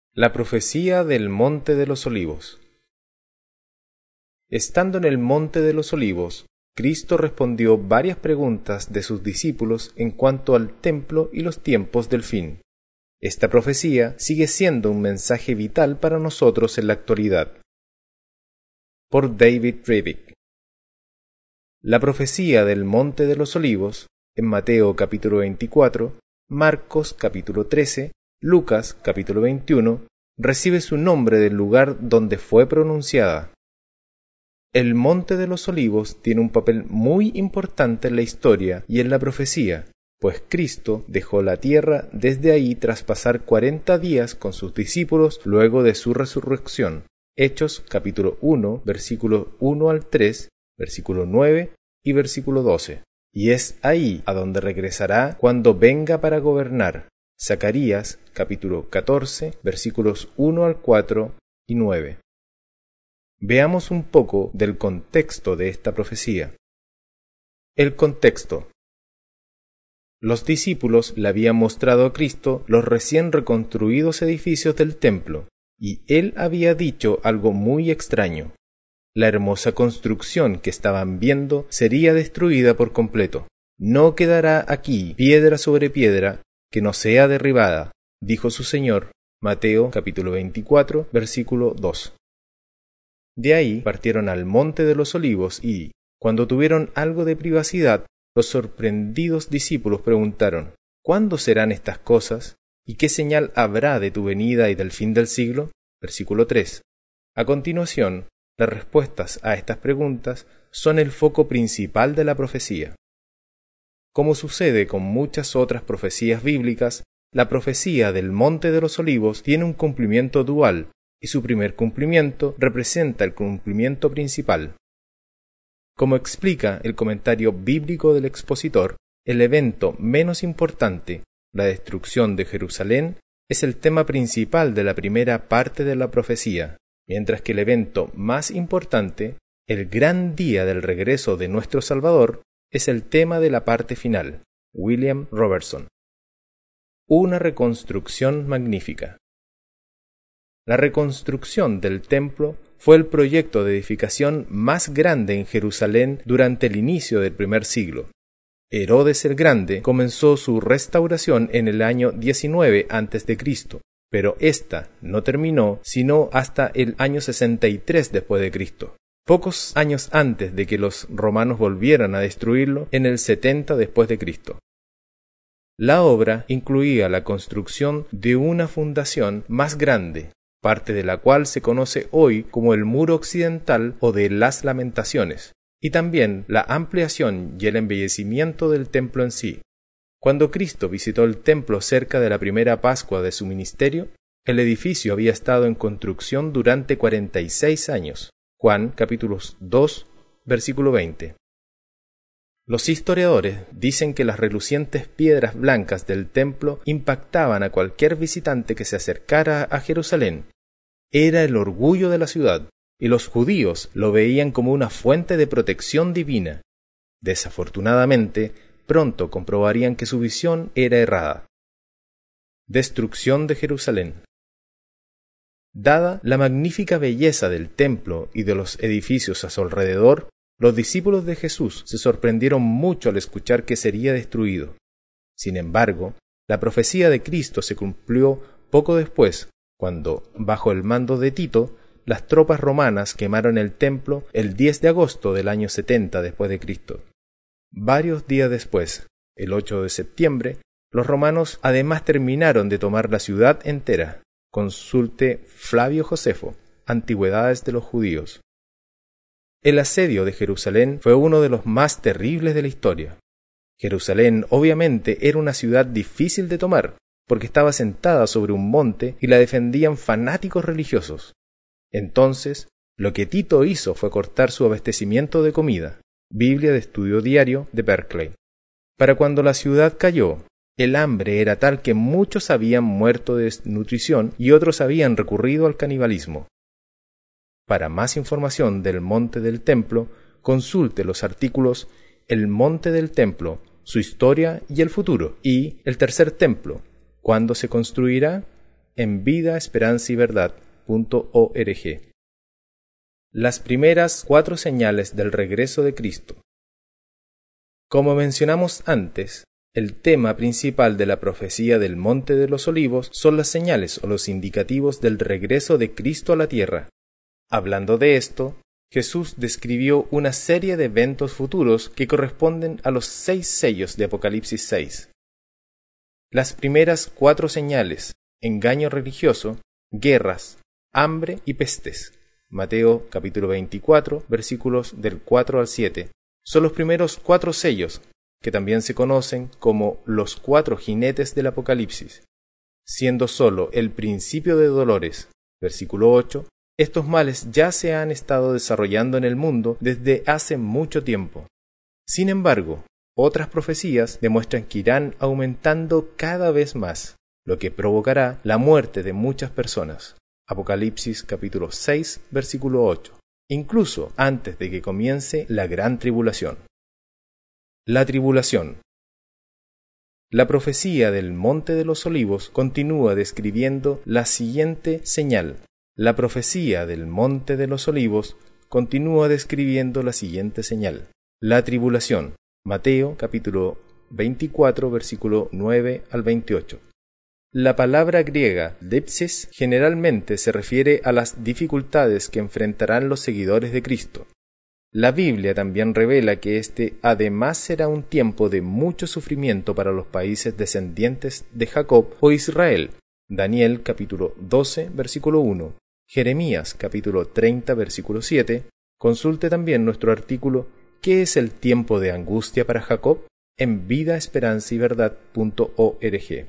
La profecía del Monte de los Olivos. Estando en el Monte de los Olivos, Cristo respondió varias preguntas de sus discípulos en cuanto al templo y los tiempos del fin. Esta profecía sigue siendo un mensaje vital para nosotros en la actualidad. Por David Rebick. La profecía del Monte de los Olivos, en Mateo capítulo 24, Marcos capítulo 13, Lucas capítulo 21, recibe su nombre del lugar donde fue pronunciada. El Monte de los Olivos tiene un papel muy importante en la historia y en la profecía, pues Cristo dejó la tierra desde ahí tras pasar 40 días con sus discípulos luego de su resurrección. Hechos capítulo 1, versículos 1 al 3, versículo 9 y versículo 12. Y es ahí a donde regresará cuando venga para gobernar. Zacarías capítulo 14, versículos 1 al 4 y 9. Veamos un poco del contexto de esta profecía. El contexto. Los discípulos le habían mostrado a Cristo los recién reconstruidos edificios del templo, y él había dicho algo muy extraño. La hermosa construcción que estaban viendo sería destruida por completo. No quedará aquí piedra sobre piedra que no sea derribada, dijo su Señor. Mateo capítulo 24, versículo 2. De ahí partieron al Monte de los Olivos y, cuando tuvieron algo de privacidad, los sorprendidos discípulos preguntaron: ¿Cuándo serán estas cosas? ¿Y qué señal habrá de tu venida y del fin del siglo? Versículo 3. A continuación, las respuestas a estas preguntas son el foco principal de la profecía. Como sucede con muchas otras profecías bíblicas, la profecía del Monte de los Olivos tiene un cumplimiento dual, y su primer cumplimiento representa el cumplimiento principal. Como explica el comentario bíblico del expositor, el evento menos importante, la destrucción de Jerusalén, es el tema principal de la primera parte de la profecía, mientras que el evento más importante, el gran día del regreso de nuestro Salvador, es el tema de la parte final. William Robertson. Una reconstrucción magnífica. La reconstrucción del templo fue el proyecto de edificación más grande en Jerusalén durante el inicio del primer siglo. Herodes el Grande comenzó su restauración en el año 19 a.C., pero ésta no terminó sino hasta el año 63 después de Cristo. Pocos años antes de que los romanos volvieran a destruirlo en el 70 después de Cristo. La obra incluía la construcción de una fundación más grande, parte de la cual se conoce hoy como el Muro Occidental o de las Lamentaciones, y también la ampliación y el embellecimiento del templo en sí. Cuando Cristo visitó el templo cerca de la primera Pascua de su ministerio, el edificio había estado en construcción durante 46 años. Juan capítulos 2, versículo 20. Los historiadores dicen que las relucientes piedras blancas del templo impactaban a cualquier visitante que se acercara a Jerusalén. Era el orgullo de la ciudad, y los judíos lo veían como una fuente de protección divina. Desafortunadamente, pronto comprobarían que su visión era errada. Destrucción de Jerusalén. Dada la magnífica belleza del templo y de los edificios a su alrededor, los discípulos de Jesús se sorprendieron mucho al escuchar que sería destruido. Sin embargo, la profecía de Cristo se cumplió poco después, cuando, bajo el mando de Tito, las tropas romanas quemaron el templo el 10 de agosto del año 70 después de Cristo. Varios días después, el 8 de septiembre, los romanos además terminaron de tomar la ciudad entera. Consulte Flavio Josefo, Antigüedades de los Judíos. El asedio de Jerusalén fue uno de los más terribles de la historia. Jerusalén obviamente era una ciudad difícil de tomar, porque estaba sentada sobre un monte y la defendían fanáticos religiosos. Entonces, lo que Tito hizo fue cortar su abastecimiento de comida. Biblia de Estudio Diario de Berkeley. Para cuando la ciudad cayó, el hambre era tal que muchos habían muerto de desnutrición y otros habían recurrido al canibalismo. Para más información del Monte del Templo, consulte los artículos El Monte del Templo, su historia y el futuro, y El Tercer Templo, ¿cuándo se construirá? en vidaesperanzayverdad.org. Las primeras 4 señales del regreso de Cristo. Como mencionamos antes, el tema principal de la profecía del Monte de los Olivos son las señales o los indicativos del regreso de Cristo a la tierra. Hablando de esto, Jesús describió una serie de eventos futuros que corresponden a los 6 sellos de Apocalipsis 6. Las primeras 4 señales: engaño religioso, guerras, hambre y pestes. Mateo capítulo 24, versículos del 4 al 7. Son los primeros 4 sellos, que también se conocen como los 4 jinetes del Apocalipsis. Siendo solo el principio de dolores, versículo 8, estos males ya se han estado desarrollando en el mundo desde hace mucho tiempo. Sin embargo, otras profecías demuestran que irán aumentando cada vez más, lo que provocará la muerte de muchas personas. Apocalipsis capítulo 6, versículo 8, incluso antes de que comience la gran tribulación. La tribulación. La profecía del Monte de los Olivos continúa describiendo la siguiente señal. La profecía del Monte de los Olivos continúa describiendo la siguiente señal. La tribulación. Mateo capítulo 24, versículo 9 al 28. La palabra griega dipsis generalmente se refiere a las dificultades que enfrentarán los seguidores de Cristo. La Biblia también revela que este además será un tiempo de mucho sufrimiento para los países descendientes de Jacob o Israel. Daniel capítulo 12, versículo 1. Jeremías capítulo 30, versículo 7. Consulte también nuestro artículo ¿Qué es el tiempo de angustia para Jacob? En vidaesperanzayverdad.org.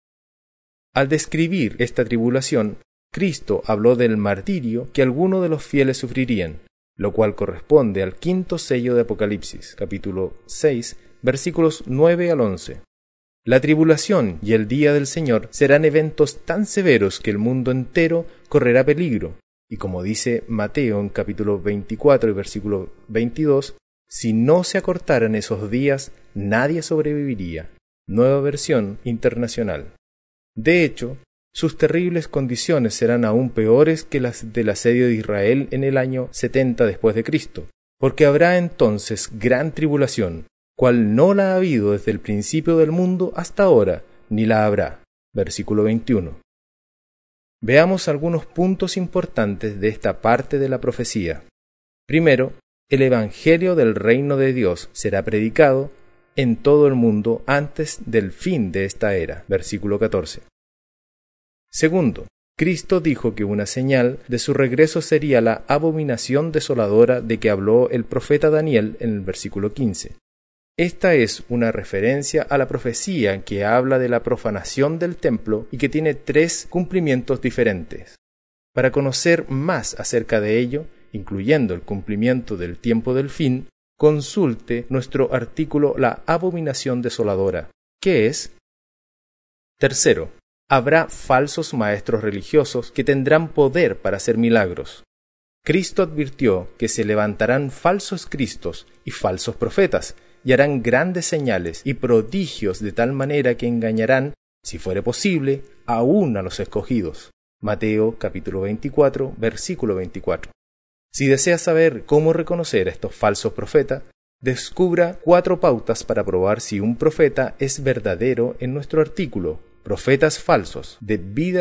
Al describir esta tribulación, Cristo habló del martirio que algunos de los fieles sufrirían, lo cual corresponde al 5º sello de Apocalipsis, capítulo 6, versículos 9 al 11. La tribulación y el día del Señor serán eventos tan severos que el mundo entero correrá peligro, y como dice Mateo en capítulo 24 y versículo 22, si no se acortaran esos días, nadie sobreviviría. Nueva versión internacional. De hecho, sus terribles condiciones serán aún peores que las del asedio de Israel en el año 70 después de Cristo, porque habrá entonces gran tribulación, cual no la ha habido desde el principio del mundo hasta ahora, ni la habrá. Versículo 21. Veamos algunos puntos importantes de esta parte de la profecía. Primero, el Evangelio del Reino de Dios será predicado en todo el mundo antes del fin de esta era. Versículo 14. Segundo, Cristo dijo que una señal de su regreso sería la abominación desoladora de que habló el profeta Daniel en el versículo 15. Esta es una referencia a la profecía que habla de la profanación del templo y que tiene 3 cumplimientos diferentes. Para conocer más acerca de ello, incluyendo el cumplimiento del tiempo del fin, consulte nuestro artículo La abominación desoladora, que es: tercero, habrá falsos maestros religiosos que tendrán poder para hacer milagros. Cristo advirtió que se levantarán falsos cristos y falsos profetas, y harán grandes señales y prodigios de tal manera que engañarán, si fuere posible, aún a los escogidos. Mateo capítulo 24, versículo 24. Si desea saber cómo reconocer a estos falsos profetas, descubra 4 pautas para probar si un profeta es verdadero en nuestro artículo Profetas falsos de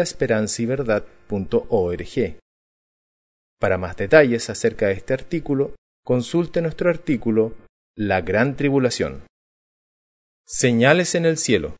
vidaesperanzayverdad.org. Para más detalles acerca de este artículo, consulte nuestro artículo La Gran Tribulación. Señales en el cielo.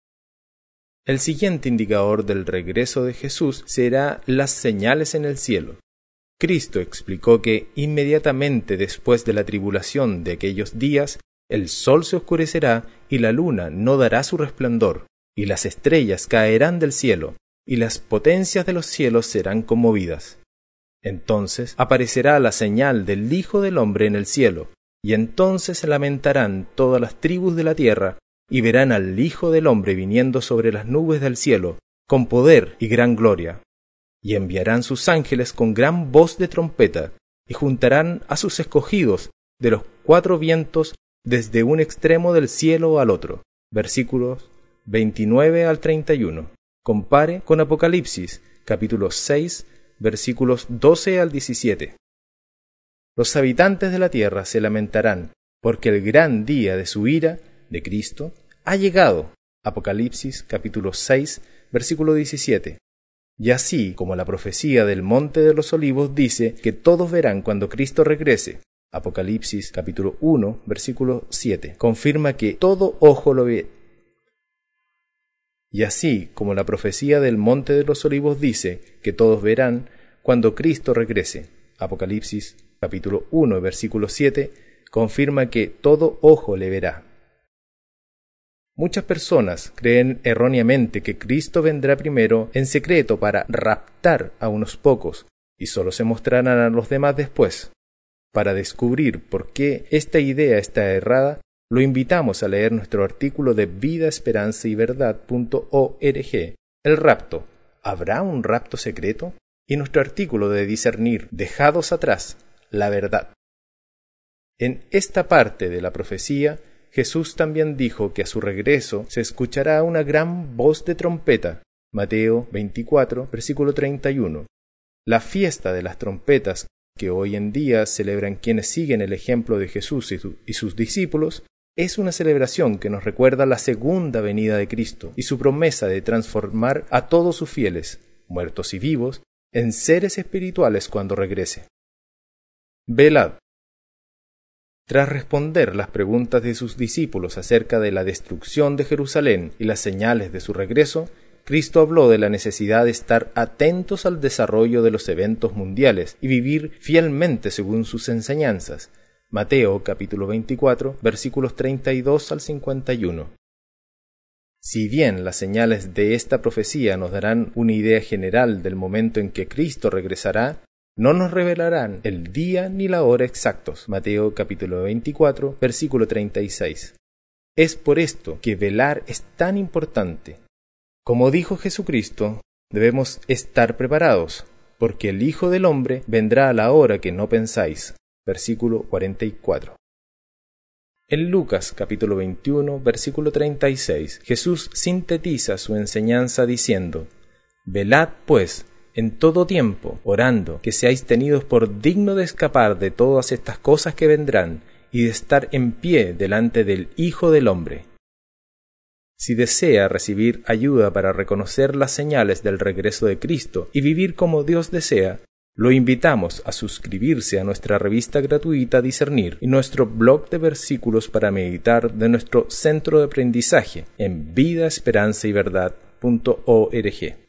El siguiente indicador del regreso de Jesús será las señales en el cielo. Cristo explicó que inmediatamente después de la tribulación de aquellos días, el sol se oscurecerá y la luna no dará su resplandor, y las estrellas caerán del cielo, y las potencias de los cielos serán conmovidas. Entonces aparecerá la señal del Hijo del Hombre en el cielo, y entonces se lamentarán todas las tribus de la tierra, y verán al Hijo del Hombre viniendo sobre las nubes del cielo, con poder y gran gloria. Y enviarán sus ángeles con gran voz de trompeta, y juntarán a sus escogidos de los 4 vientos desde un extremo del cielo al otro. Versículos 29 al 31. Compare con Apocalipsis, capítulo 6, versículos 12 al 17. Los habitantes de la tierra se lamentarán, porque el gran día de su ira, de Cristo, ha llegado. Apocalipsis, capítulo 6, versículo 17. Y así como la profecía del Monte de los Olivos dice que todos verán cuando Cristo regrese, Apocalipsis capítulo 1, versículo 7, confirma que todo ojo lo ve. Y así como la profecía del Monte de los Olivos dice que todos verán cuando Cristo regrese, Apocalipsis capítulo 1, versículo 7, confirma que todo ojo le verá. Muchas personas creen erróneamente que Cristo vendrá primero en secreto para raptar a unos pocos y solo se mostrarán a los demás después. Para descubrir por qué esta idea está errada, lo invitamos a leer nuestro artículo de vidaesperanzayverdad.org, El rapto. ¿Habrá un rapto secreto? Y nuestro artículo de discernir, dejados atrás, la verdad. En esta parte de la profecía, Jesús también dijo que a su regreso se escuchará una gran voz de trompeta. Mateo 24, versículo 31. La fiesta de las trompetas que hoy en día celebran quienes siguen el ejemplo de Jesús y sus discípulos, es una celebración que nos recuerda la segunda venida de Cristo y su promesa de transformar a todos sus fieles, muertos y vivos, en seres espirituales cuando regrese. Velad. Tras responder las preguntas de sus discípulos acerca de la destrucción de Jerusalén y las señales de su regreso, Cristo habló de la necesidad de estar atentos al desarrollo de los eventos mundiales y vivir fielmente según sus enseñanzas. Mateo capítulo 24, versículos 32 al 51. Si bien las señales de esta profecía nos darán una idea general del momento en que Cristo regresará, no nos revelarán el día ni la hora exactos. Mateo capítulo 24, versículo 36. Es por esto que velar es tan importante. Como dijo Jesucristo, debemos estar preparados, porque el Hijo del Hombre vendrá a la hora que no pensáis. Versículo 44. En Lucas capítulo 21, versículo 36, Jesús sintetiza su enseñanza diciendo: Velad, pues, en todo tiempo, orando, que seáis tenidos por digno de escapar de todas estas cosas que vendrán, y de estar en pie delante del Hijo del Hombre. Si desea recibir ayuda para reconocer las señales del regreso de Cristo y vivir como Dios desea, lo invitamos a suscribirse a nuestra revista gratuita Discernir y nuestro blog de versículos para meditar de nuestro centro de aprendizaje en vidaesperanzayverdad.org.